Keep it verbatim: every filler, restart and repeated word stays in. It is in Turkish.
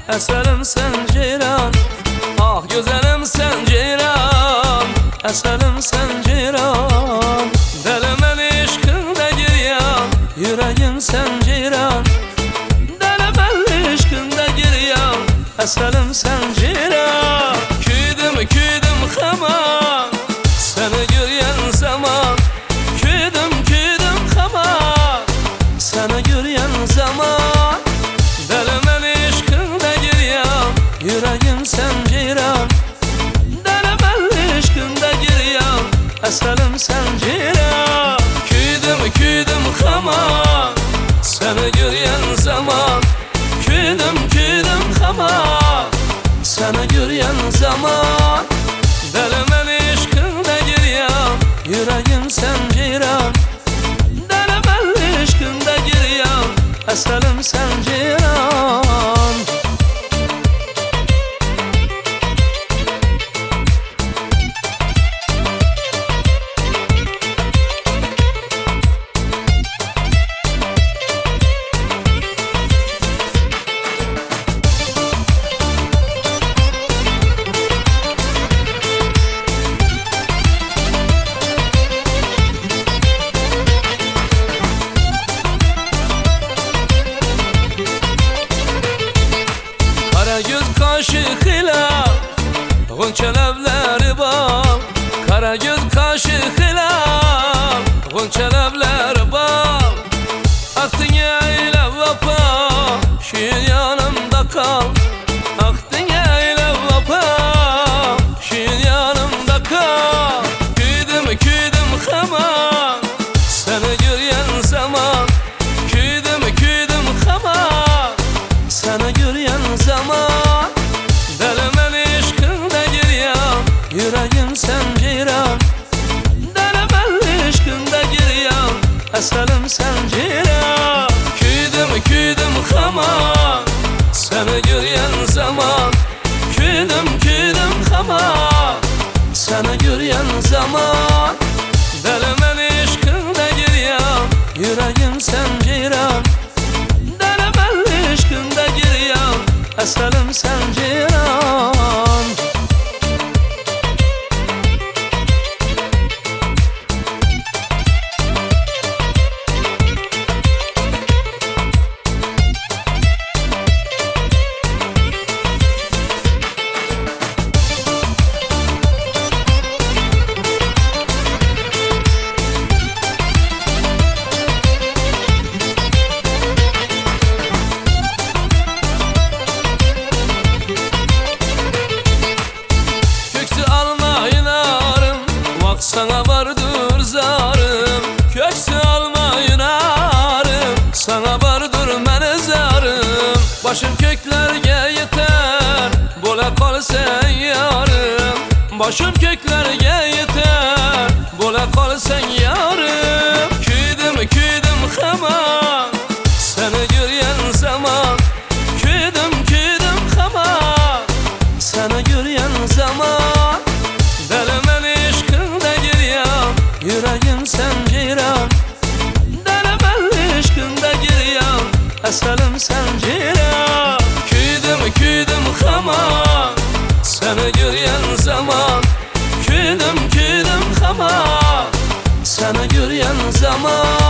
eserim sen ceyran. Ah güzelim sen ceyran, eserim sen ceyran. Delimen işkinde giryan, yüreğim sen ceyran. Delimen işkinde giryan, eserim sen ceyran. Küydüm küydüm xaman, seni göryen zaman. Küydüm küydüm xaman, seni göryen zaman. Delimen işkinde giryan, yüreğim sen ceyran. Delimen işkinde giryan, eserim sen ceyran. Küydüm küydüm xaman, seni göryen zaman. Küydüm küydüm xaman, seni göryen zaman. Delimen işkinde giryan, yüreğim sen ceyran. Delimen işkinde giryan, eserim sen ceyran. Karagöz kaşıkıyla gonçalavları bal. Karagöz kaşıkıyla gonçalavları bal. Aktın eyle vapa, şu yanımda kal. Aktın eyle vapa, şu yanımda kal. Küydüm küydüm xaman, seni göryen zaman. Küydüm küydüm xaman, seni göryen zaman. Delimen işkinde giryan, yüreğim sen ceyran. Delimen işkinde giryan, eserim sen ceyran. Küydüm küydüm xaman, seni göryen zaman. Küydüm küydüm xaman, seni göryen zaman. Delimen işkinde giryan, yüreğim sen ceyran. Delimen işkinde giryan, eserim sen ceyran. Sana vardır zarım, köksü almayın arım. Sana vardır mene zarım. Başım köklerge yeter, bola kal sen yarım. Başım köklerge yeter, bola kal sen yarım. Küydüm küydüm xaman, seni göryen zaman. Küydüm küydüm xaman, seni göryen zaman. Delimen işkinde giryan, yüreğim sen ceyran. Delimen işkinde giryan, eserim sen ceyran. Küydüm küydüm xaman, seni göryen zaman. Küydüm küydüm xaman, seni göryen zaman.